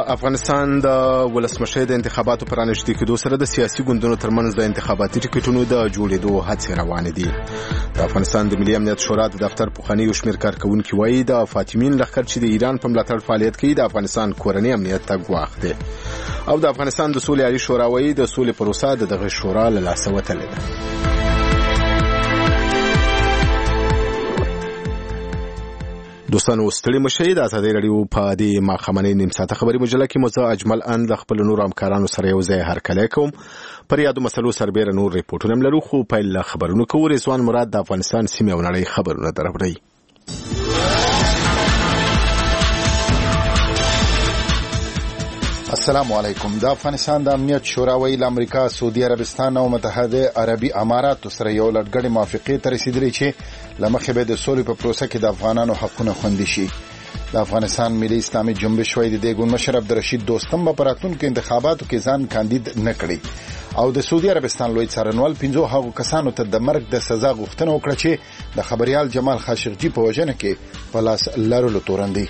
افغانستان د ولسمشر د انتخاباتو پر نږدې کېدو سره د سیاسي ګوندونو ترمنځ د انتخاباتي ټکټونو د جوړېدو هڅې روانې دي. د افغانستان د ملي امنیت شورا د دفتر پخوانی یو شمېر کارکونکي وایي د فاطمین لښکر چې د ایران په ملاتړ فعالیت کوي د افغانستان کورني امنیت ته ګواښ دی. او د افغانستان د سولې عالي شورا وایي د سولې پروسه د دغه شورا له لاسه وتلې ده. دوستانو ستړي مشئ د ازادي رادیو په دې ماښامنۍ نیم ساعته خبري مجله کې مو زه اجمل ان د خپل نور همکارانو سره یو ځای هرکلی کوم. پر یادو مسلو سربېره نور ریپورټونه هم لرو، خو پیل له خبرونو کوو. رضوان مراد د افغانستان سیمې او نړۍ خبرونه درپړي. السلام علیکم. د افغانستان د امنیت شورا ویل امریکا، سعودي عربستان او متحده عربي اماراتو سره یو لړګړې موافقې ته رسیدلې چې لمخې به د سولې په پروسه کې د افغانانو حقونه خوندي شي. د افغانستان ملي اسلامي جنبش وایي د ګوند مشر عبدالرشید دوستم په راتلونکو انتخاباتو کې ځان کاندید نه کړي او د سعودي عربستان لوی څارنوال 15 هغو کسانو ته د مرګ د سزا غوښتنه وکړه چې د خبريال جمال خاشقجي په وژنه کې په لاس لرلو تورن دي.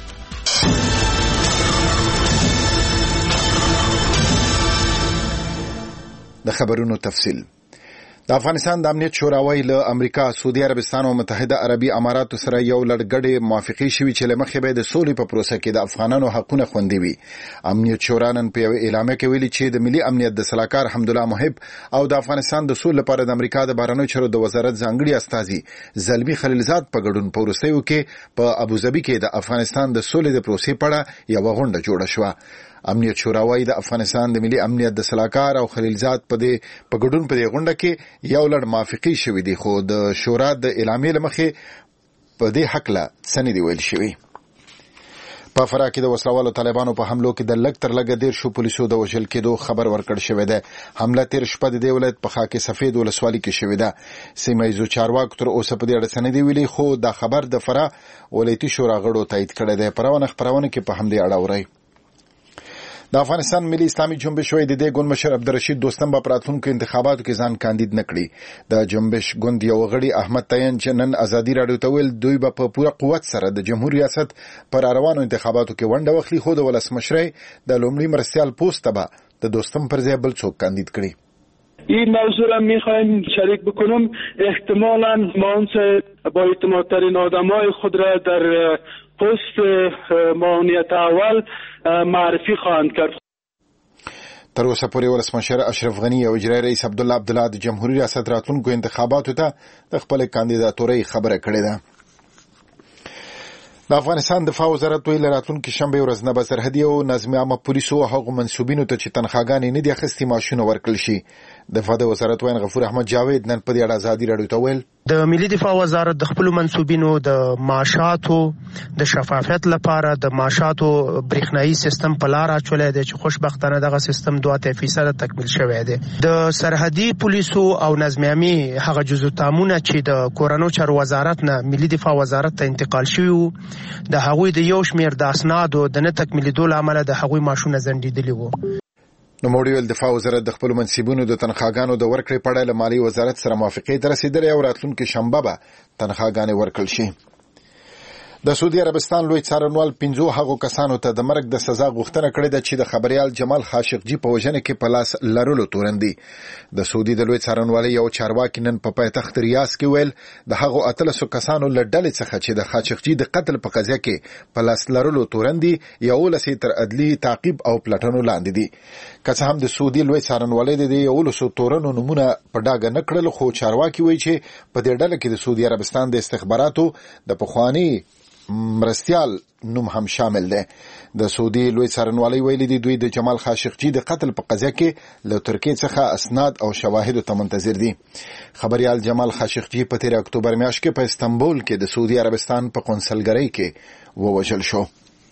د خبرونو تفصیل. د افغانستان د امنیت شورا ویل له امریکا، سعودي عربستان او متحده عربي اماراتو سره یو لړګړې موافقې شوې چې لمخې به د سولې په پروسه کې د افغانانو حقونه خوندي وي. امنیت شورا نن په اعلامیه کې ویلي چې د ملي امنیت د سلاکار حمدالله محب او د افغانستان د سولې لپاره د امریکا د بهرنیو چارو د وزارت ځانګړي استازي زلمی خلیلزاد په ګډون په روسیو کې په ابوظبي کې د افغانستان د سولې د پروسې په اړه یو غونډه جوړه شوه. امنیت شورا وایي د افغانستان د ملي امنیت د سلاکار او خلیلزاد په ګډون په دې غونډه کې یو لړ موافقې شوې دي، خو د شورا د اعلامیې لمخې په دې حق لا سند ویل شوی. په فراه کې د وسلوالو طالبانو په حملو کې د لګ تر لګ 10 پولیسو د وژل کېدو خبر ورکړ شوی دی. حمله تیر شپه د ولایت په خاک سفید ولسوالۍ کې شوې ده. سیمه ییزو چارواکو تر اوسه په دې اړه سند ویلي، خو دا خبر د فراه ولایتي شورا غړو تایید کړی دی. پرونه خبرونه کې په همدې اړه اوري. د افغانستان ملي اسلامي جنبش وایي د دې ګوند مشر عبدالرشید دوستم په راتلونکو انتخاباتو کې ځان کاندید نه کړي. د جنبش ګوند یو غړي احمد تاین چې نن ازادي رادیو ته ویل دوی به په پوره قوت سره د جمهور ریاست پر روانو انتخاباتو کې ونډه واخلي، خو د ولسمشرۍ د لومړي مرستیال پوست به د دوستم پر ځای بل څوک کاندید کړي. این موضوع را میخوایم شریک بکنم. احتمالاً مانس با اعتمادترین آدمای خود را در پست معاونیت اول معرفی خواهند کرد. تر اوسه پورې ولسمشر اشرف غنی او اجرایي رئیس عبدالله عبدالله د جمهوریت ریاست راتلونکو انتخاباتو ته د خپل کاندیداتورۍ خبره کړې ده. د افغانستان دفاع وزارت ویل راتلونکي شنبه ورځ نه به سرحدي او نظم عامه پولیسو او هغو منسوبینو ته چې تنخواګانې نه دي اخیستې معاشونه ورکړل شي. دفاع د وزارت وین غفور احمد جاوید نن په دې اړه ازادي رادیو ته ویل د ملي دفاع وزارت د خپل منسوبینو د معاشاتو د شفافیت لپاره د معاشاتو برېښنايي سیستم په لار اچولې دی چې خوشبختانه دغه سیستم 2% تکمیل شوی دی. د سرحدي پولیسو او نظم عامه هغه جزو تامونه چې د کورونو چارو وزارت نه ملي دفاع وزارت ته انتقال شوی وو، د هغوی د یو شمیر د اسنادو د نه تکمیلیدو لامل د هغوی معاشونه ځنډېدلي وو. نو موړیل دفاع وزارت د خپل منصبونو د تنخواګانو د ورکړې په اړه له مالی وزارت سره موافقې ته رسیدلې او راتلونکي شنبه به تنخواګانې ورکړل شي. د سعودي عربستان لوی څارنوال 15 هغو کسانو ته د مرګ د سزا غوښتنه کړې ده چې د خبريال جمال خاشقجي په وژنه کې په لاس لرلو تورن دي. د سعودي د لوی څارنوالۍ یو چارواکي نن په پایتخت ریاض کې ویل د هغو 13 کسانو له ډلې څخه چې د خاشقجي د قتل په قضیه کې په لاس لرلو تورن دي یو لسې تر عدلي تعقیب او پلټنو لاندې دي. که څه هم د سعودي لوی څارنوالۍ د یو لسو تورنو نمونه په ډاګه نه کړل، خو چارواکي وایي چې په دې ډله کې د سعودي عربستان د استخباراتو د پخوانی مرستیال نوم هم شامل دی. د سعودي لوی څارنوالۍ ویلي دي دوی د جمال خاشقجي د قتل په قضیه کې له ترکیې څخه اسناد او شواهد ته منتظر دي. خبريال جمال خاشقجي په 13 اکتوبر میاشت کې په استنبول کې د سعودي عربستان په قونسلګرۍ کې ووژل شو.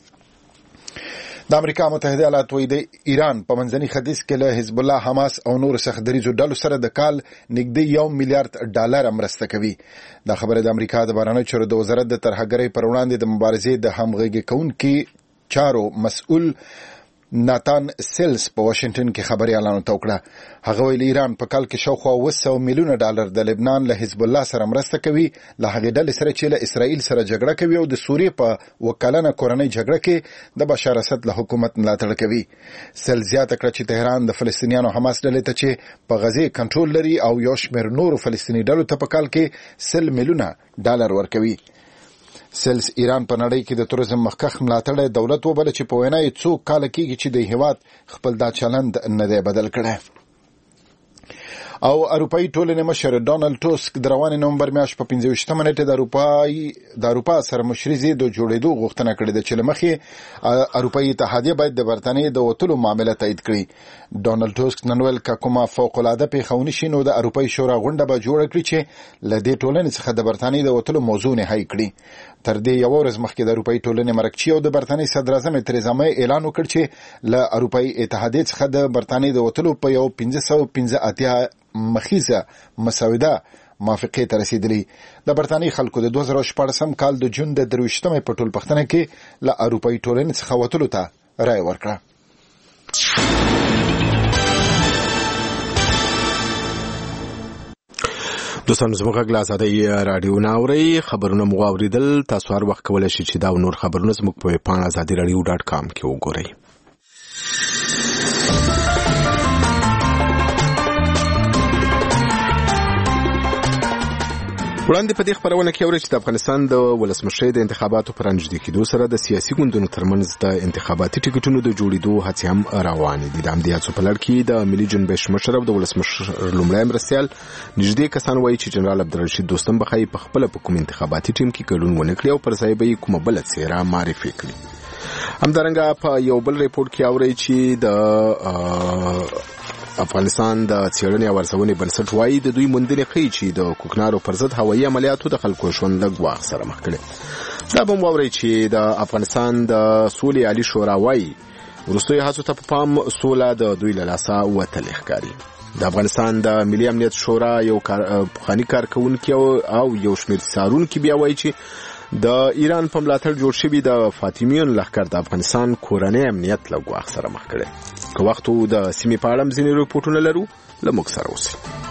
د امریکا متحده ایالات وایي د ایران په منځني ختیځ کې له حزب الله، حماس او نور سختدریزو ډلو سره د کال نږدې $1 میلیارډ مرسته کوي. دا خبره د امریکا د بهرنیو چارو د وزارت د ترهګرۍ پر وړاندې د مبارزې د همغږي کوونکي چارو مسؤل ناتان سیلز په واشنگټن کې خبريالانو ته وکړه. هغه ویل ایران په کال کې شاوخوا 200 میلیونه ډالر د لبنان له حزب الله سره مرسته کوي، له هغې ډلې سره چې له اسرائیل سره جګړه کوي او د سوریې په وکالانه کورنۍ جګړه کې د بشار اسد له حکومت ملاتړ کوي. سیلز زیاته کړه چې تهران د فلسطینیانو حماس ډلې ته چې په غزه کنټرول لري او یو شمېر نورو فلسطیني ډلو ته په کال کې 100 میلیونه ډالر ورکوي. سیلز ایران په نړۍ کې د توریزم مخکخ ملاتړی دولت وبله چې په وینا یې څو کاله کېږي چې د هیواد خپل دا چلند نه دی بدل کړی. او اروپایي ټولنې مشر ډونالد ټوسک د روانې نومبر میاشت په 25مه نیټه د اروپا سره مشرزي د جوړېدو غوښتنه کړې ده چې لمخې اروپایي اتحادیه باید د برتانیې د وتلو معامله تایید کړي. ډونالد ټوسک نن ویل که کومه فوق العاده پیښه شي نو د اروپایي شورا غونډه به جوړه کړي چې له دې ټولنې څخه د برتانیې د وتلو موضوع نهایی کړي. تر دې یو ورځ مخکې د اروپایي ټولنې مرکچی او د برتانیې صدر اعظم تریزا مې اعلان وکړ چې له اروپایي اتحادیې څخه د برتانیې د وتلو په یو 1585 مخیزه مسوده موافقه ته رسیدلی. د برتانیې خلکو د 2014 کال د جون د 23مې په ټولپښتنه کې له اروپایي ټولنې څخه وتلو ته رائے ورکړه. دوستانو زموږ غږ له ازادۍ راډیو نه اورئ. خبرونه مو واورېدل. تاسو هر وخت کولی شئ چې دا او نور خبرونه زموږ په ویبپاڼه azadieradio.com کې وګورئ. وړاندې په دې خبرونه کې اورئ چې د افغانستان د ولسمشرۍ د انتخاباتو پر رانږدې کېدو سره د سیاسي ګوندونو ترمنځ د انتخاباتي ټکټونو د جوړېدو هڅې هم روانې دي. د همدې هڅو په لړ کې د ملي جنبش مشر او د ولسمشر لومړی مرستیال نږدې کسان وایي چې جنرال عبدالرشید دوستم به ښایي په خپله په کوم انتخاباتي ټیم کې ګډون ونه کړي او پر ځای به یې کومه بله څېره معرفي کړي. همدارنګه په یو بل ریپورټ کې اورئ چې د افغانستان د څېړنې او ارزونې بنسټ وایي د دوی موندنې ښیي چې د کوکنارو پر ضد هوایي عملیاتو د خلکو ژوند له ګواښ سره مخ کړی. دا به هم واورئ چې د افغانستان د سولې عالي شورا وایي وروستیو هڅو ته په پام سوله د دوی له لاسه وتلې ښکاري. د افغانستان د ملي امنیت شورا یو پخواني کارکوونکي او یو شمېر څارونکي بیا وایي چې د ایران په ملاتړ جوړ شوي د فاطمیون لښکر د افغانستان کورنی امنیت له ګواښ سره مخ کړی. که وخت د سیمې په اړه ځینې ریپورټونه لرو له موږ سره اوسئ.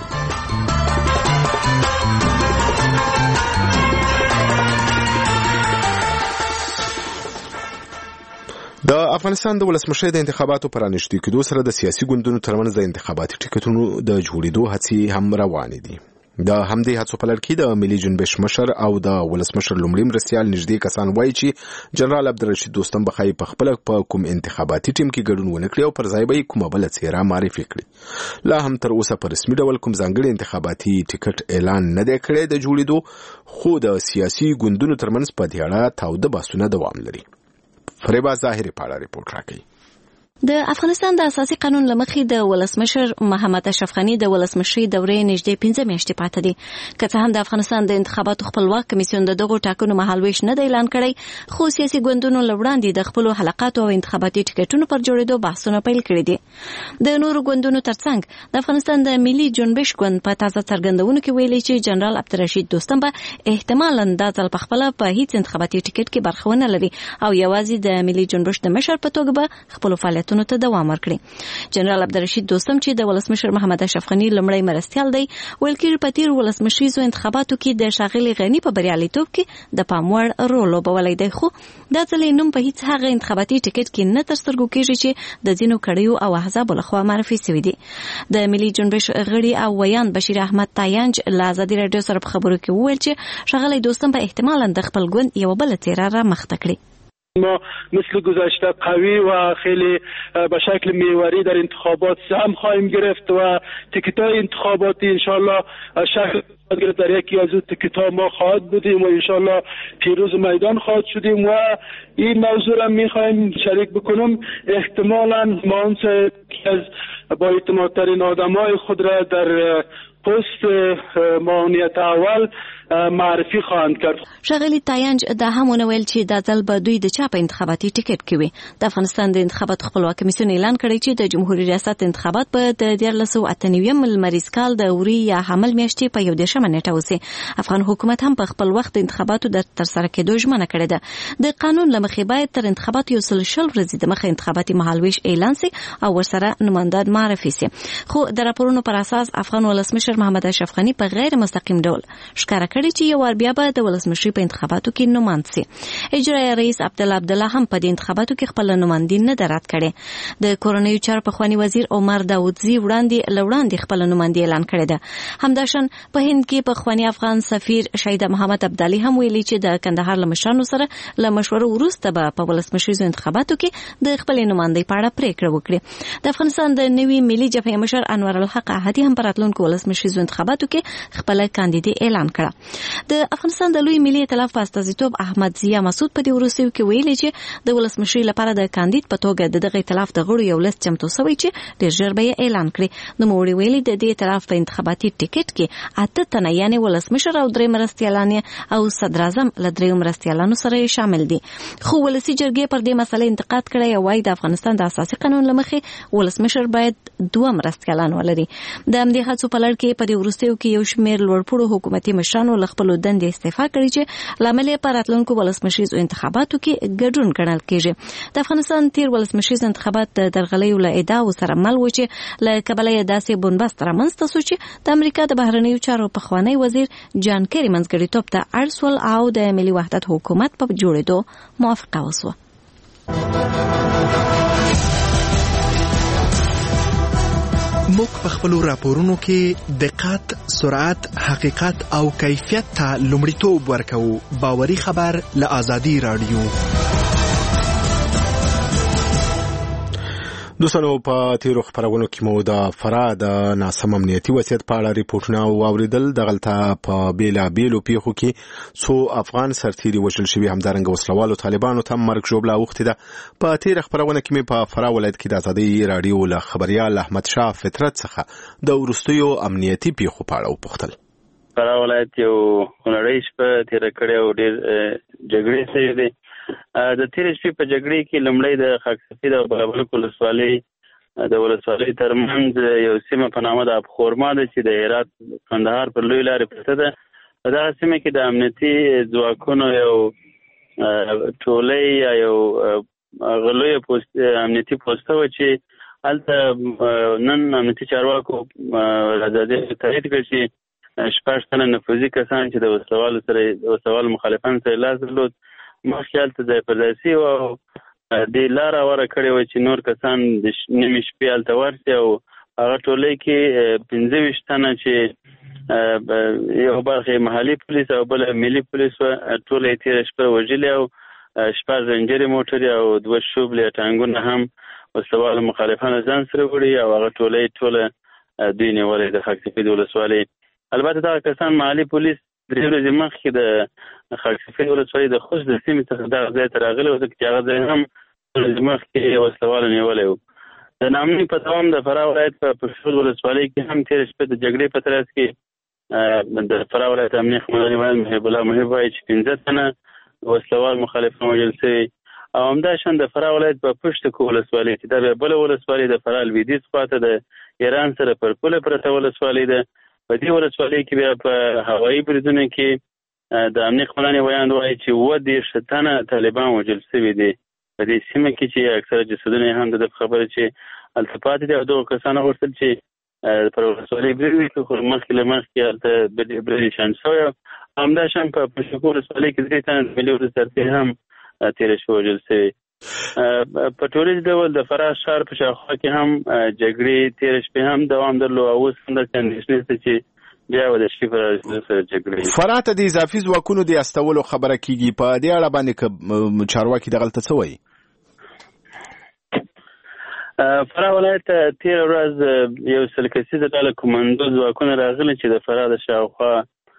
د افغانستان د ولسمشرۍ د انتخاباتو پر رانږدې کېدو سره د سیاسي ګوندونو ترمنځ د انتخاباتي ټکټونو د جوړېدو هڅې هم روانې دي. د همدې هڅو په لړ کې د ملي جنبش مشر او د ولسمشر لومړي مرستیال نږدې کسان وایي چې جنرال عبدالرشید دوستم به ښایي په خپله په کوم انتخاباتي ټیم کې ګډون ونه کړي او پر ځای به یې کومه بله څېره معرفي کړي. لا هم تر اوسه په رسمي ډول کوم ځانګړی انتخاباتي ټکټ اعلان نه دی کړی د جوړېدو، خو د سیاسي ګوندونو ترمنځ په دې اړه تاوده بحثونه دوام لري. فریبا ظاهري په اړه ریپورټ راکوي. د افغانستان د اساسي قانون لمخې د ولسمشر محمد اشرف غنی د ولسمشرۍ دورې نږدې 15 میاشتې پاتې دي. که څه هم د افغانستان د انتخاباتو خپلواک کمیسیون د دغو ټاکنو مهالویش نه دی اعلان کړی، خو سیاسي ګوندونو له وړاندې د خپلو حلقاتو او انتخاباتي ټکټونو پر جوړېدو بحثونه پیل کړي دي. د نورو ګوندونو ترڅنګ د افغانستان د ملي جنبش ګوند په تازه څرګندونو کې ویلي چې جنرال عبدالرشید دوستم به احتمالاً دا ځل په خپله په هیڅ انتخاباتي ټکټ کې برخه ونه لري او یوازې د ملي جنبش د مشر په توګه به خپلو فعالیتونو ته دوام ورکړي. جنرال عبدالرشید دوستم چې د ولسمشر محمد اشرف غنی لومړی مرستیال دی، ویل کېږي په تېرو ولسمشریزو انتخاباتو کې د ښاغلي غني په بریالیتوب کې د پام وړ رول لوبولی دی، خو دا ځل یې نوم په هیڅ هغه انتخاباتي ټکټ کې نه تر سترګو کېږي چې د ځینو کړیو او احزابو لخوا معرفي سوي دي. د ملي جنبش غړي او ویان بشیر احمد تاینج له ازادي راډیو سره په خبرو کې وویل چې ښاغلی دوستم به احتمالاً د خپل ګوند یوه بله څېره را مخته کړي. ما مثل گذشته قوی و خیلی به شکل محوری در انتخابات سهم خواهیم گرفت و تیکت‌های انتخاباتی انشالله شکل گرفت. در یکی از تیکت‌ها ما خواهد بودیم و انشالله پیروز میدان خواهد شدیم و این موضوع را میخواهیم شریک بکنم. احتمالاً ما از با اعتمادترین آدمای خود را در پست معاونیت اول معرفی خواهند کرد. ښاغلي تاینج دا هم ونویل چې دا ځل به دوی د چا په انتخاباتي ټیکټ کې وي. د افغانستان د انتخاباتو خپلواک کمیسیون اعلان کړی چې د جمهوریت ریاست انتخابات به د 1998 لمریز کال د اوري یا حمل میاشتې په 11 نیټه وسي. افغان حکومت هم په خپل وخت انتخاباتو د ترسره کېدو ژمنه کړې ده. د قانون له مخې باید تر انتخاباتو 100 ورځې د مخه انتخاباتي مهالویش اعلان سي او ورسره نمایندان معرفي سي. خو د راپورونو پر اساس افغان ولسمشر محمد اشرف غنی په غیر مستقیم ډول ښکاره کړی چې یو ور بیا به د ولسمشر په انتخاباتو کې نوماند سي. اجرایي رئیس عبدالله هم په دې انتخاباتو کې خپل نوماندي نه درات کړي. د کورنیو چارو پخوانی وزیر عمر داودزی وړاندې خپل نوماندي اعلان کړی ده. همداشان په هند کې پخوانی افغان سفیر شهید محمد عبدالي هم ویلي چې د کندهار له مشرانو سره له مشورو وروسته به په ولسمشر انتخاباتو کې د خپل نوماندي په اړه پریکړه وکړي. د افغانستان د نوي ملي جبهې مشر انور الحق احدي هم په راتلونکو ولسمشر انتخاباتو کې خپل کاندیدي اعلان کړ. د افغانستان د لوی ملي ائتلاف په استازیتوب احمد ضیا مسعود په دې وروستیو کې ویلي چې د ولسمشر لپاره د کاندید په توګه دغه ائتلاف د غړو یو لیست چمتو شوی چې ډېر ژر به اعلان کړي. نو موږ ویلي د دې ائتلاف په انتخاباتي ټیکټ کې 8 تنه یعنی ولسمشر او 3 مرستیالان او صدر اعظم له 3 مرستیالانو سره شامل دي. خو ولسی جرګې پر دې مسله انتقاد کړی او وايي د افغانستان د اساسي قانون لمخې ولسمشر باید 2 مرستیالان ولري. د همدې هڅو په لړ کې په دې وروستیو کې یو شمېر لوړپوړو حکومتي مشرانو له خپل دندې استعفا کړې چې لامل یې په راتلونکو ولسمشر انتخاباتو کې ګډون ګڼل کېږي. د افغانستان تیر ولسمشر انتخابات د درغلیو له ادعاو سره مل و چې له کبله یې داسې بنبست رامنځته شو چې د امریکا د بهرنیو چارو پخوانی وزیر جان کیری منځګړیتوب ته اړ شول او د ملي وحدت حکومت په جوړېدو موافقه وسوه. موږ په خپلو راپورونو کې دقت، سرعت، حقیقت او کیفیت ته لومړیتوب ورکوو. باوري خبر له آزادي رادیو. دوستانو په تیرو خبرونو کې مو د فراه د ناسم امنیتي وضعیت په اړه ریپورتونه واوریدل. دغلته په بیلابیلو پیښو کې څو افغان سرتیري وژل شوي، همدارنګه وسلوالو طالبانو ته مرګ ژوبله اوښتې ده. په تیر خبرونه کې مې په فراه ولایت کې د آزادۍ رادیو له خبریال احمد شاه فطرت څخه د وروستیو امنیتي پیښو په اړه وپوښتل. فراه ولایت یو خونړۍ شپه تیره کړې او ډېر جګړې شوې دي. د تیرې شپې په جګړې کې لومړی د خاک سفید او بلبلک ولسوالۍ ترمنځ یو سیمه په نامه د ابخورما ده چې د هرات کندهار پر لوی لارې پرته ده. په دغه سیمه کې د امنیتي ځواکونو یو ټولۍ یا یو غلویه امنیتي پوسته وه چې هلته نن امنیتي چارواکو تایید کړ چې 6 تنه نفوذي کسان چې د وسلوالو مخالفانو سره لاس درلود مخکې هلته ځای پر ځای سوي وو او دې لاره هواره کړې وه چې نور کسان د نیمې شپې هلته ورسي او هغه ټولۍ کې 25 تنه چې یو برخه محلي پولیس او بل ملي پولیس وه، ټوله یې تېره شپه وژلي او 6 زنجیرې موټرې او 2 شوبلې ټانګونه هم وسلوالو مخالفانو ځان سره وړي او هغه ټوله دوی نیولې د خاک سفید ولسوالۍ. البته دغه کسان محلي پولیس 3 ورځې مخکې د خاک سفید ولسوالۍ د خوست د سیمې څخه دغه ځای ته راغلي وو، ځکه چې هغه ځای هم 3 ورځې مخکې وسلوالو نیولی وو. د ناامنۍ په دوام د فراه ولایت په پشتود ولسوالۍ کې هم تېره شپه د جګړې په ترڅ کې د فراه ولایت امنیه قومندان ویل محب الله محب وایي چې 15 تنه وسلوال مخالفان وژل شوي. او همداشان د فراه ولایت په پشتکو ولسوالۍ چې دا بیا بله ولسوالۍ د فراه لویدیځ خواته د ایران سره پر پوله پرته ولسوالۍ ده. په دې ولسوالۍ کې بیا په هوایي بریدونو کې د امنیه قومندان ویاند وایي چې 30 تنه طالبان وژل شوي دي په دې سیمه کې چې اکثره جسدونه هم د خبره چې هلته پاتې دي او دغه کسانو غوښتل چې پر ولسوالۍ برید وکړي، خو مخکې له مخکې هلته برید نشان شوی. همداشان په پشتکو ولسوالۍ کې 3 تنه د ملي ورځ سرتېري هم تېره شپه وژل شوي. په ټولیز ډول د فراه ښار په شاوخوا کې هم جګړې تېره شپې هم دوام درلود او اوس هم داسې اندېښنې شته چې بیا به د شپې په رارسېدو سره جګړې. فراه ته د اضافي ځواکونو د استولو خبره کېږي، په دې اړه باندې چارواکي دغلته څه وایي؟ فراه ولایت ته تېره ورځ یو 100 کسیزه ډله کمانډو ځواکونه راغلي چې د فراه د شاوخوا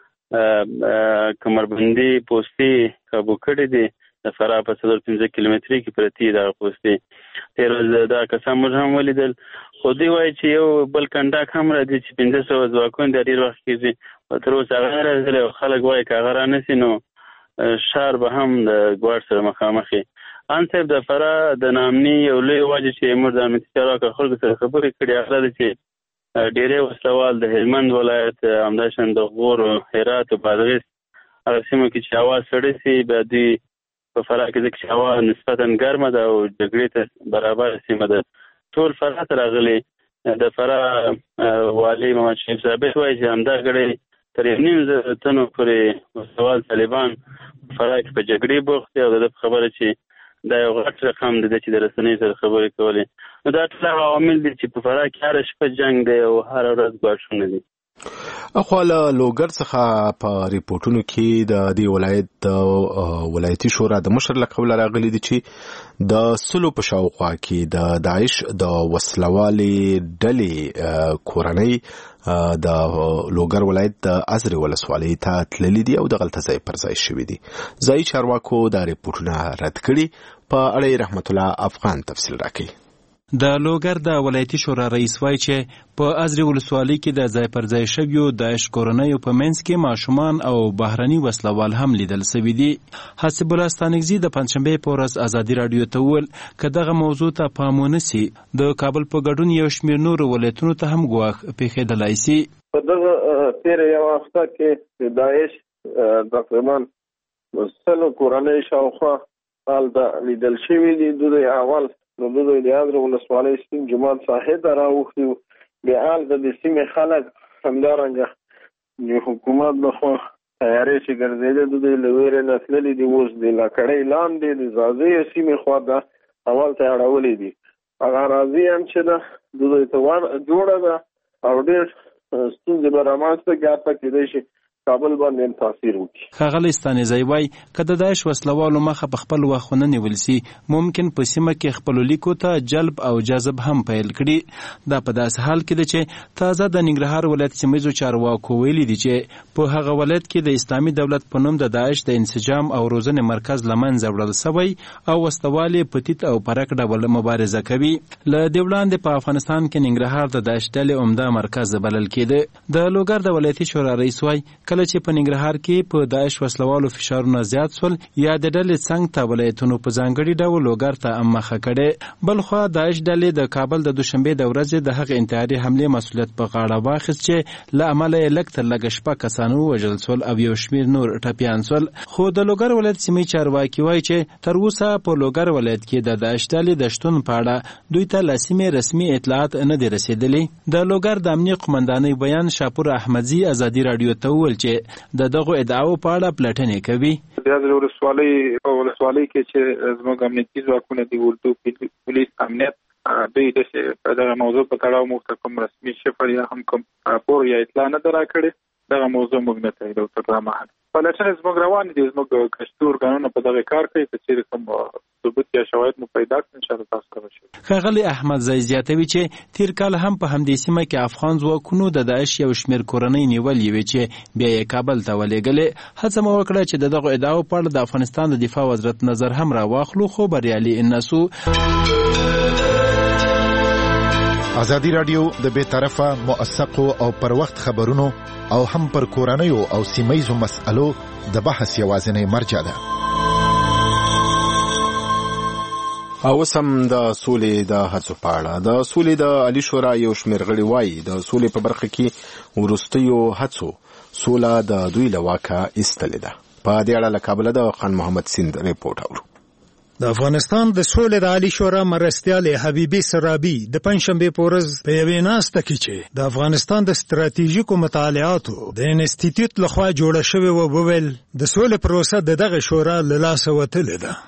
کمربندي پوستې کابو کړې دي. د فراه په 15 کیلومتري کې پرتې دغه پوستې. تېره ورځ دا کسان موږ هم ولیدل، خو دوی وایي چې یو بل کنډاک هم راځي چې 1500 ځواکونه د ډېر وخت کېږي تر اوسه هغه نه راغلی او خلک وایي که هغه رانسي نو شهر به هم د ګواډ سره مخامخ وي. ان صاحب د فراه د ناامني یو لوی وجه چې امور د امنیتي چارواکو خلکو سره خبرې کړي هغه ده چې ډېری وسلوال د هلمند ولایت همداشان د غور هرات او بادغیس هغه سیمو کې چې هوا سړه سي بیا دوی په فراه کې ځکه چې هوا نسبتا ګرمه ده او جګړې ته برابر سیمه ده ټول فراه ته راغلي. د فراه والي محمد شریف ثابت وایي چې همدا ګړی تر 1.5 تنو پورې وسلوال طالبان فراه کې په جګړې بوخت دي او د خبره چې دا یو غټ رقم دی چې د رسنیو سره خبرې کولې. نو دا ټول عوامل دي چې په فراه کې هره شپه جنګ دی او هره ورځ ګواښونه دي. اخو له لوګر څخه په ریپورتونو کې د دې ولایت ولایتي شورا د مشر له قبل راغلي دي چې د سلو په شاوخوا کې د داعش د وسلوالي ډلې کورنۍ د لوګر ولایت د ازرې ولسوالۍ ته تللي دي او د غلطه ځای پر ځای شوي دي. ځایي چارواکو دا ریپورتونه رد کړي. په اړه رحمت الله افغان تفصیل راکړي. د لوګر د ولایتي شورا رئیس وایي چې په ازرې ولسوالۍ کې د ځای پر ځای شویو داعش کورنیو په منځ کې ماشومان او بهرني وسلوال هم لیدل سوي دي. حسب الله ستانکزي د پنځشنبې په ورځ ازادي راډیو ته وویل که دغه موضوع ته پام ونه سي د کابل په ګډون یو شمېر نورو ولایتونو ته هم ګواښ پېښېدلی سي. په دغه تېره یوه هفته کې د داعش تقریبا 100 کورنۍ شاوخوا هلته لیدل شوي دي. دوی اول نو دوی د ازرې ولسوالۍ سپین جومات ساحې ته راوښتي وو. بیا هلته د سیمې خلک همدارنګه د حکومت لخوا تیارې چې ګرځېدې دوی له ویرې نه تللي دي. اوس د لکړۍ لاندې د ځاځیو سیمې خوا ته اول ته اړولي دي. هغه اراضي هم چې ده دوی ته جوړه ده او ډېر ستونزې به رامنځته کړي حتی کېدای شي کابل باندې تاثیر وکړي. ښاغلی ستانکزی وایي که د داعش وسلوالو مخه په خپل وخت ونه نیول سي ممکن په سیمه کې خپلو لیکو ته جلب او جذب هم پیل کړي. دا په داسې حال کې ده چې تازه د ننګرهار ولایت سیمهیزو چارواکو ویلي دي چې په هغه ولایت کې د اسلامي دولت په نوم د داعش د انسجام او روزنې مرکز له منځه وړل سوی او وسلوال یې په تیت او پرک ډول مبارزه کوي. له دې وړاندې په افغانستان کې ننګرهار د داعش ډلې عمده مرکز بلل کېده. د لوګر د ولایتي شورا رئیس وایي کله چې په ننګرهار کې په داعش وسلوالو فشارونه زیات شول یا د ډلې څنګ ته ولایتونو په ځانګړي ډول لوګر ته مخه کړې. بلخوا داعش ډلې د کابل د دوشنبې د ورځې د هغې انتحاري حملې مسؤلیت په غاړه واخیست چې له امله یې لږ تر لږه شپه کسان ووژل شول او یو شمېر نور ټپیان شول. خو د لوګر ولایت سیمې چارواکي وایي چې تر اوسه په لوګر ولایت کې د داعش ډلې د شتون په اړه دوی ته له سیمې رسمي اطلاعات نه دي رسېدلي. د لوګر د امنیه قمندانۍ بیان شاپور احمدزي ازادي راډیو ته وویل چې د دغو ادعاو په اړه پلټنې کوي. د ازرې ولسوالۍ کې چې زموږ امنیتي ځواکونه دي اردو پولیس امنیت دوی دغه موضوع په تړاو موږ ته کوم رسمي شفر یا هم کوم راپور یا اطلاع نه ده راکړې. دغه موضوع موږ نه تاییدوو تر دا مهاله. پلټنې زموږ روانې دي. زموږ کشتي ارګانونه په دغه کار کوي. که چېرې کوم ثبوت یا شواهد مو پیدا کړي انشاءالله تاسو ته به شي. ښاغلی احمدزی زیاتوي چې تېر کال هم په همدې سیمه کې افغان ځواکونو د داعش یو شمېر کورنۍ نیولې وې چې بیا یې کابل ته ولېږلې. هڅه مو وکړه چې د دغو ادعاو په اړه د افغانستان د دفاع وزارت نظر هم راواخلو خو بریالي نه سو. ازادي راډیو د بې طرفه موثقو او پر وخت خبرونو او هم پر کورنیو او سیمهیزو مسألو د بحث یوازینی مرجع ده. او سم د سولې د هڅو په اړه د سولې د عالی شورا یو شمېر غړي وایي د سولې په برخه کې وروستیو هڅو سوله د دوی له واکه ایستلې ده. په دې اړه له کابل د خان محمد سیند ریپورت اورو. د افغانستان د سولې د عالی شورا مرستیال حبیبي سرابي د پنځشنبې په ورځ په یوې ناسته کې چې د افغانستان د ستراتیژیکو مطالعاتو د انسټیټیوټ لخوا جوړه شوې وویل د سولې پروسه د دغه شورا له لاسه وتلې ده.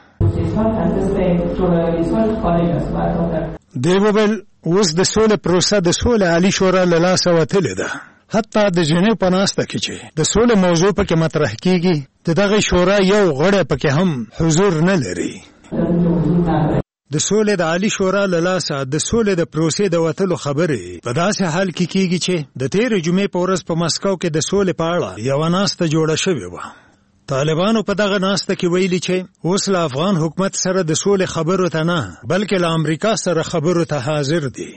دی وویل اوس د سولې پروسه د سولې عالی شورا له لاسه وتلې ده. حتی د جنیو په ناسته کې چې د سولې موضوع پکې مطرح کیږي د دغه شورا یو غړی پکې هم حضور نه لري. د سولې د عالی شورا له لاسه د سولې د پروسې د وتلو خبرې په داسې حال کې کیږي چې د تېرې جمعې په ورځ په مسکو کې د سولې په اړه یوه ناسته جوړه شوې وه. طالبانو په دغه ناسته کې ویلي چې اوس له افغان حکومت سره د سولې خبرو ته نه بلکې له امریکا سره خبرو ته حاضر دي.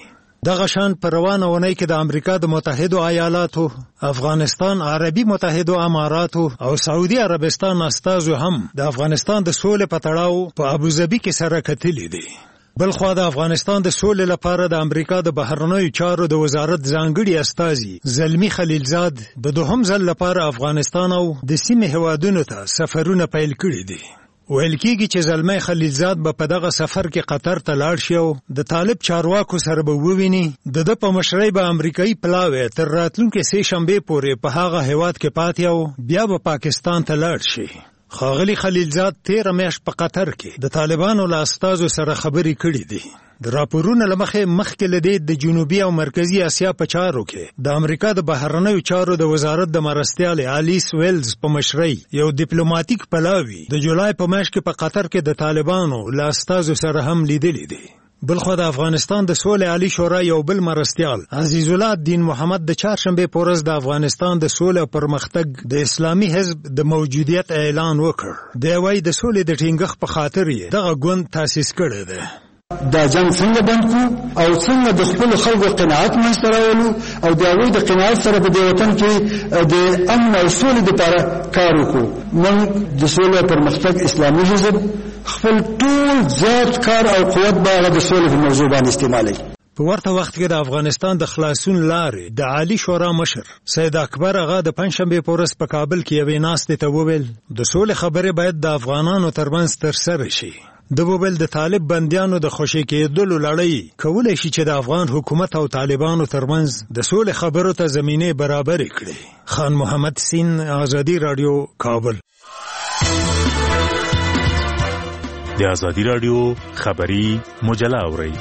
دغه شان په روانه ونۍ کې د امریکا د متحده ایالاتو، افغانستان، عربي متحده اماراتو او سعودي عربستان استازو هم د افغانستان د سولې په تړاو په ابوظبي کې سره کتلي دي. بلخوا د افغانستان د سولې لپاره د امریکا د بهرنیو چارو د وزارت ځانګړي استازي زلمی خلیلزاد د دوهم ځل لپاره افغانستان او د سیمې هیوادونو ته سفرونه پیل کړي دي. ویل کېږي چې زلمی خلیلزاد به په دغه سفر کې قطر ته لاړ شي او د طالب چارواکو سره به وویني. د ده په مشرۍ به امریکایي پلاوی تر راتلونکې سې شنبې پورې په هغه هیواد کې پاتې او بیا به پاکستان ته لاړ شي. ښاغلي خلیلزاد 13 میاشت په قطر کې د طالبانو له استازو سره خبرې کړې دي. د راپورونو له مخکې له دې د جنوبي او مرکزي اسیا په چارو کې د امریکا د بهرنیو چارو د وزارت د مرستیال الیس ویلز په مشرۍ یو ډیپلوماټیک پلاوی د جولای په میاشت کې په قطر کې د طالبانو له استازو سره هم لیدلې دي. بلخو د افغانستان د سولې عالی شورا یو بل مرستیال عزیز الله الدین محمد د چهارشنبه په ورځ د افغانستان د سولې او پرمختګ د اسلامي حزب د موجودیت اعلان وکړ. دی وايي د سولې د ټینګښت په خاطر یې دغه ګوند تاسیس کړی دی. دا جنگ څنګه بند کړو او څنګه د خپل خلکو قناعت منځته راولو او د هغوی د قناعت سره په دې وطن کې د امن او سولې لپاره کار وکړو. موږ د سولې او پرمختګ اسلامي حزب خپل ټول زیات کار او قوت به د سولې په موضوع باندې استعمالوي. په ورته وخت کې د افغانستان د خلاصون لارې د عالی شورا مشر سید اکبر آغا د پنځشنبه په ورځ په کابل کې یوې ناستې ته وویل د سولې خبرې باید د افغانانو ترمنځ ترسره شي. د وویل د طالب بندیانو د خوشي کېدلو لړۍ کولی شي چې د افغان حکومت او طالبانو ترمنځ د سولې خبرو ته زمینه برابر کړي. خان محمد سین، آزادی رادیو، کابل. د آزادی رادیو خبری مجله اورئ.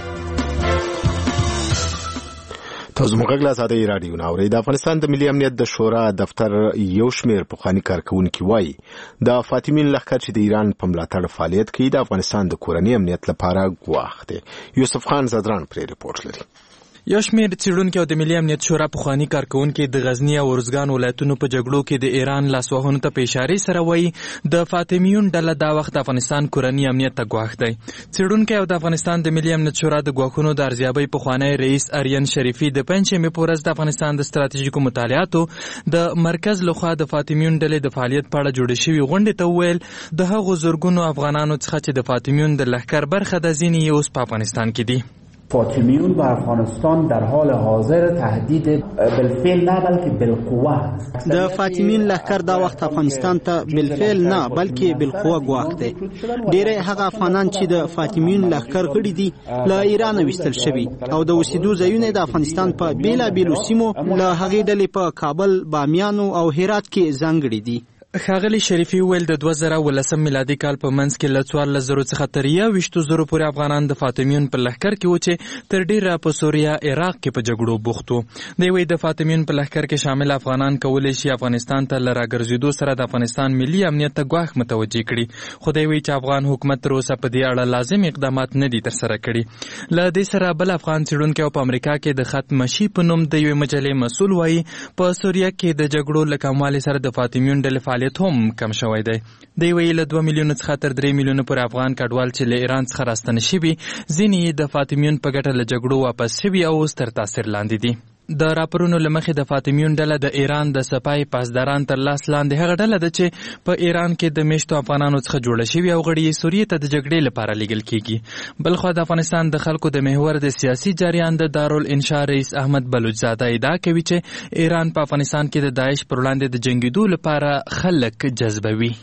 تاسو موږ له آزادی رادیو نه اورئ. د افغانستان د ملي امنیت د شورا دفتر یو شمېر پخواني کارکونکي وایي د فاطمین لښکر چې د ایران په ملاتړ فعالیت کوي د افغانستان د کورني امنیت لپاره ګواښ دی. یوسف خان زدران پرې رپورټ لري. یو شمېر څېړونکي او د ملي امنیت شورا پخواني کارکونکي د غزني او ارزګان ولایتونو په جګړو کې د ایران لاسوهنو ته په اشارې سره وایي د فاطمیون ډله دا وخت د افغانستان کورني امنیت ته ګواښ دی. څېړونکي او د افغانستان د ملي امنیت شورا د ګواښونو د ارزیابۍ پخوانی رئیس آریان شریفي د پنجشنبې په ورځ د افغانستان د ستراتیژیکو مطالعاتو د مرکز لخوا د فاطمیون ډلې د فعالیت په اړه جوړې شوې غونډې ته وویل د هغو زرګونو افغانانو څخه چې د فاطمیون د لښکر برخه ده ځینې یې اوس په افغانستان کې دي. فاطمیون به افغانستان در حال حاضر تهدید بالفعل نه بلکه بالقوه. د فاطمیون لښکر دا وخت افغانستان ته بالفعل نه بلکې بالقوه ګواښ دی. ډېری هغه افغانان چې د فاطمیون لښکر غړي دي له ایران ویستل شوي او د اوسېدو ځایونه د افغانستان په بېلابېلو سیمو له هغې ډلې په کابل، بامیانو او هرات کې ځانګړي دي. ښاغلي شریفي ویل د 2019 میلادي کال په منځ کې له 14,000 څخه تر 21,000 پورې افغانان د فاطمیون په لښکر کې و چې تر ډېره په سوریه، عراق کې په جګړو بوخت وو. دی وایي د فاطمیون په لښکر کې شامل افغانان کولی شي افغانستان ته له راګرځېدو سره د افغانستان ملي امنیت ته ګواښ متوجه کړي. خو دی وایي چې افغان حکومت تر اوسه په دې اړه لازم اقدامات نه دي ترسره کړي. له دې سره بل افغان څېړونکی او په امریکا کې د ختمشي په نوم د یوې مجلې مسؤل وایي په سوریه کې د جګړو له کموالي سره د فاطمیون ډلې فعالیت هم کم شوی دی. دی ویي له 2 میلیونه څخه تر 3 میلیونه پورې افغان کډوال چې له ایران څخه راستنه شوي ځینې د فاطمیون په ګټه له جګړو واپس شوي او اوس تر تاثیر لاندې دي. د راپورونو له مخې د فاطمیون ډله د ایران د سپای پاسداران تر لاس لاندې هغه ډله ده چې په ایران کې د میشتو افغانانو څخه جوړه شوي او غړي یې سوریې ته د جګړې لپاره لیږل کیږي. بلخوا د افغانستان د خلکو د محور د سیاسي جریان د دارالانشا رئیس احمد بلوچزاده ادعا کوي چې ایران په افغانستان کې د داعش پر وړاندې د جنګېدو لپاره خلک جذبوي.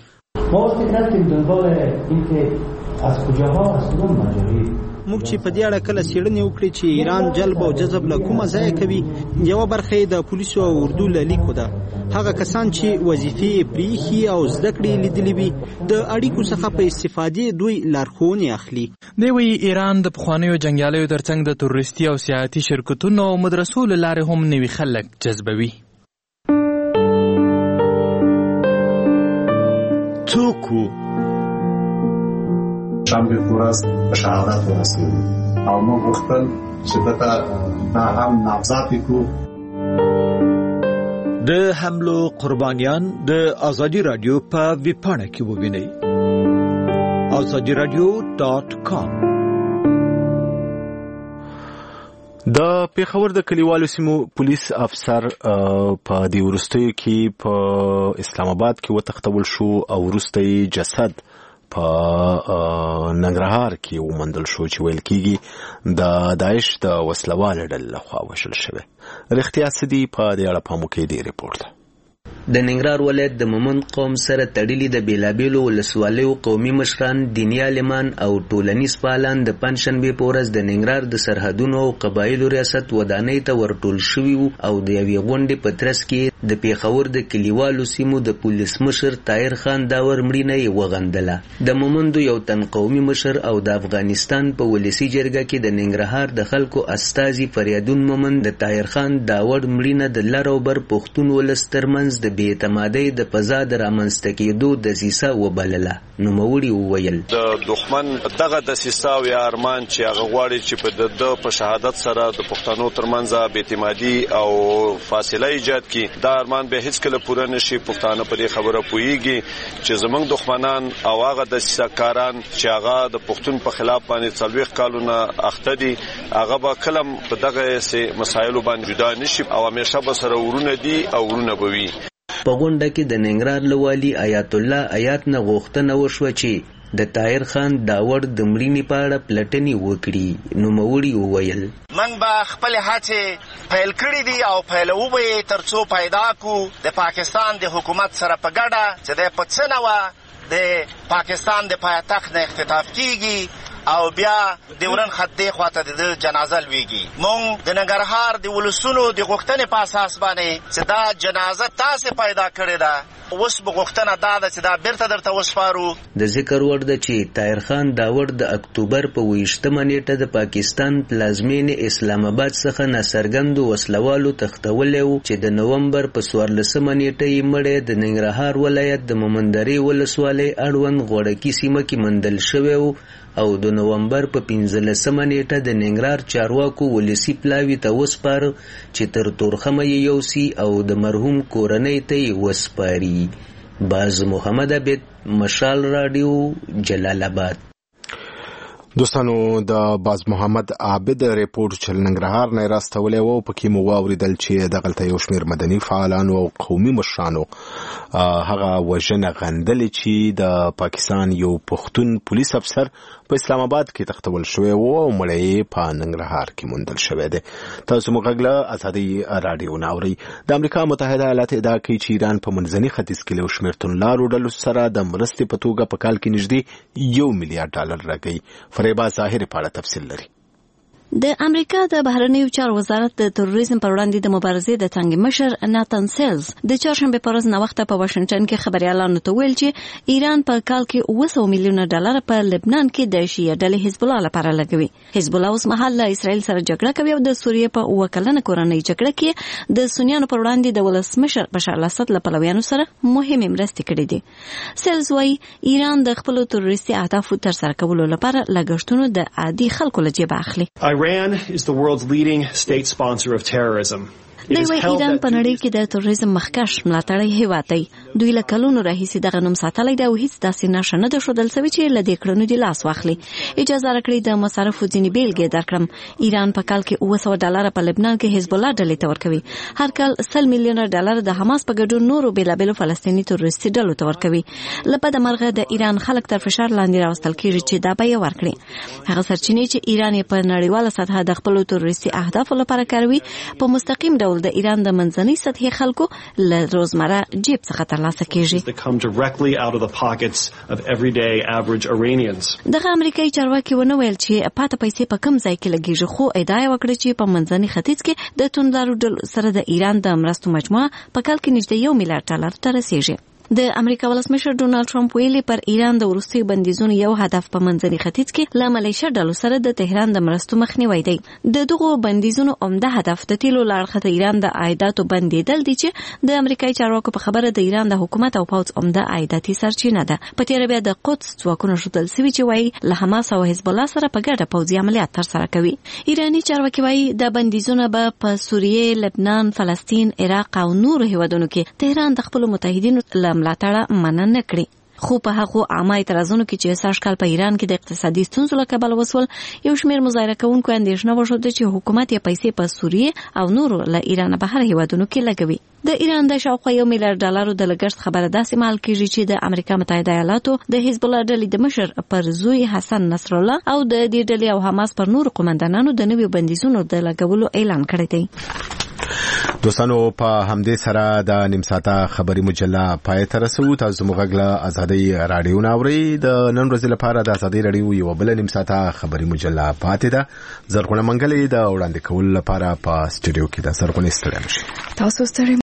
موږ چې په دې اړه کله څېړنې وکړې چې ایران جلب او جذب له کومه ځایه کوي، یوه برخه یې د پولیسو او اردو له لیکو ده. هغه کسان چې وظیفې یې پرېښي او زده کړې لیدلې وي د اړیکو څخه په استفادې دوی لارښوونې اخلي. دی وایي ایران د پخوانیو جنګیالیو ترڅنګ د تروریستي او سیاحتي شرکتونو او مدرسو له لارې هم نوي خلک جذبوي. څوک وو؟ شنبه په ورځ په شهادت ورسېدو او موږ غوښتل چې دته دا هم نامزد کړو. د حملو قربانیان د آزادی رادیو په ویبپاڼه کې ووینئ. azadiradio.com. د پیښور د کلیوالو سیمو پولیس افسر په دې وروستیو کې په اسلام آباد کې وتښتول شو او وروستی جسد په ننګرهار کې وموندل شو چې ویل کېږي د داعش د وسلوالو ډلې لخوا وژل شوی. رښتیا څه دي؟ په دې اړه په موږ کې دې ریپورټ د ننګرهار ولایت د مومند قوم سره تړلي د بیلابیلو ولسوالیو قومي مشران، دیني عالمان او ټولنیز فعالان د پنجشنبې په ورځ د ننګرهار د سرحدونو او قبایلو ریاست ودانۍ ته ورټول شوي وو او د یوې غونډې په ترڅ کې د پیښور د کلیوالو سیمو د پولیس مشر طاهر خان داور مړینه یې وغندله. د مومندو یو تن قومي مشر او د افغانستان په ولسي جرګه کې د ننګرهار د خلکو استازي فریدون مومند د طاهر خان داور مړینه د لر او بر پښتون ولس ترمنځ د بې اعتمادۍ د فضا د رامنځته کېدو دسیسه وبلله. نوموړي وویل د دښمن دغه دسیسه او یا ارمان چې هغه غواړي چې په شهادت سره د پښتنو ترمنځ بې اعتمادي او فاصله ایجاد کړي، دا ارمان به هیڅ کله پوره نشي. پښتانه په دې خبره پوهیږي چې زمونږ دښمنان او هغه دسیسه کاران چې هغه د پښتون په خلاف باندې 40 کالونه اخته دي، هغه به کلم په دغه مسایلو باندې جدا نشي او همیشه به سره ورونه دي او ورونه به وي. په غونډه کې د ننګرهار له والي آیات الله آیات نه غوښتنه وشوه چې د طاهر خان داور د مړینې په اړه پلټنې وکړي. نوموړي وویل من به خپل هڅې پیل کړې دي او پیلوو به یې تر څو پیدا کو د پاکستان د حکومت سره په ګډه چې د په څه نوه د پاکستان د پایتخت نه اختطاف کیږي او بیا د ورن خط دی خواته د جنازه لویږي. مونږ د ننګرهار د ولسونو د غوښتنې په اساس باندې چې دا جنازه تاسو پیدا کړې ده، اوس به غوښتنه دا ده چې دا بیرته درته وسپارو. د ذکر وړ ده چې طاهر خان داور د اکتوبر په 28مه نیټه د پاکستان پلازمینې اسلام آباد څخه ناڅرګندو وسلوالو تښتولی و چې د نومبر په 14مه نیټه یې مړی د ننګرهار ولایت د مومندرې ولسوالۍ اړوند غوړکي سیمه کې موندل شوی و او د نومبر په 15مه نیټه د ننګرهار چارواکو ولسی پلاوي ته وسپاره چې تر تورخمه یې یوسي او د مرحوم کورنۍ ته یې وسپاري. باز محمد عبید، مشال رادیو، جلال آباد. دوستانو، د باز محمد عابد ریپورت چې ننګرهار نه راستولی و، پکې مو واوریدل چې دغلته یو شمیر مدني فعالانو او قومي مشرانو هغه وژنه غندلې چې د پاکستان یو پښتون پولیس افسر په اسلام آباد کې تښتول شوی و او مړی په ننګرهار کې موندل شوی دی. تاسو مو غږ له ازادي راډیو نه اورئ. د امریکا متحده ایالات ادعا کوي چې ایران په منځني ختیځ کې له شمیر توندلارو ډلو سره د مرستې په توګه په کال کې نږدې $1 میلیارډ راکوي. فریبا ظاهر په اړه تفصیل لري. د امریکا د بهرنیو چارو وزارت د تروریزم پر وړاندې د مبارزې د څنګ مشر ناتان سیلز د چهارشنبه په ورځ نوښت په واشنگټن کې خبريالانو ته ویل چې ایران په کال کې $900 میلیون په لبنان کې د شیعه ډلې حزب الله لپاره لګوي. حزب الله اوس مهال له اسرائیل سره جګړه کوي او د سوریې په وکلنه کورنۍ جګړه کې د سنیانو پر وړاندې د ولسمشر بشار الاسد له پلویانو سره مهمه مرستې کړې دي. سیلز وايي ایران د خپل تروریستي اهدافو تر سره کولو لپاره لګښتونه د عادي خلکو له جیبه اخلي. Iran is the world's leading state sponsor of terrorism. دوی ایران په نړۍ کې د تروریزم مخکښ ملاتړی هیواد دی. دوی له کلونو راهیسې دغه نوم ساتلی دی او هیڅ داسې نښه نه ده ښودل سوې چې له دې کړنو دې لاس واخلي. اجازه راکړئ د مصارفو ځینې بیلګې درکړم. ایران په کال کې $900 په لبنان کې حزب الله ډلې ته ورکوي. هر کال $100 میلیون د حماس په ګډون نورو بیلابیلو فلسطیني تروریستي ډلو ته ورکوي. له بده مرغه د ایران خلک تر فشار لاندې راوستل کېږي چې دا بیه ورکړي. هغه سرچینې چې ایران په نړیواله سطحه د خپلو تروریستي اهدافو لپاره کاروي په مستقیم ډول د ایران د منځنۍ سطحې خلکو له روزمره جیب څخه ترلاسه کېږي. دغه امریکایي چارواکي ونه ویل چې پاته پیسې په کم ځای کې لګېږي، خو ادعا یې وکړه چې په منځني ختیځ کې د توندلارو ډلو سره د ایران د مرستو مجموعه په کال کې نږدې $1 میلیارډ ته رسیږي. د امریکا ولسمشر ډونالد ټرمپ ویلي پر ایران د وروستي بندیزونو یو هدف په منځني ختیځ کې له ملیشه ډلو سره د تهران د مرستو مخنیوی دی. د دغو بندیزونو عمده هدف د تیلو لاړخته ایران د عایداتو بندیدل دي چې د امریکایي چارواکو په خبره د ایران د حکومت او پوځ عمده عایداتي سرچینه ده. په تیر بیا د قدس ځواکونو ښودل سوي چې وایي له حماس او حزب الله سره په ګډه پوځي عملیات ترسره کوي. ایراني چارواکي وایي د بندیزونه به په سوریې، لبنان، فلسطین، عراق او نورو هیوادونو کې تهران د خپلو متحدینو له ملاتړه نه کړي. خو په هغه عامه اعتراضونو کې چې سږ کال په ایران کې د اقتصادي ستونزو له کبله وسول یو شمېر مظاهره کوونکو اندېښنه وښوده چې حکومت یې پیسې په سوریه او نورو له ایران بهر هیوادونو کې لګوي. د ایران د شاوخوا $1 میلیارډ د لګښت خبره داسې مال کېږي چې د امریکا متحده ایالاتو د حزب الله ډلې د مشر پر زوی حسن نصر الله او د دې ډلې او حماس پر نورو قومندانانو د نویو بندیزونو د لګولو اعلان کړی دی. دوستانو په همدې سره د نیم ساعته خبري مجله پای ته رسو. تاسو موږ له ازادي رادیو ناوړي د نن ورځې لپاره د ازادي رادیو یو بل نیم ساعته خبري مجله پاتې ده. زرغونه منګلې د وړاندې کولو لپاره په سټوډیو کې د زرغونه ستړي. تاسو ستړي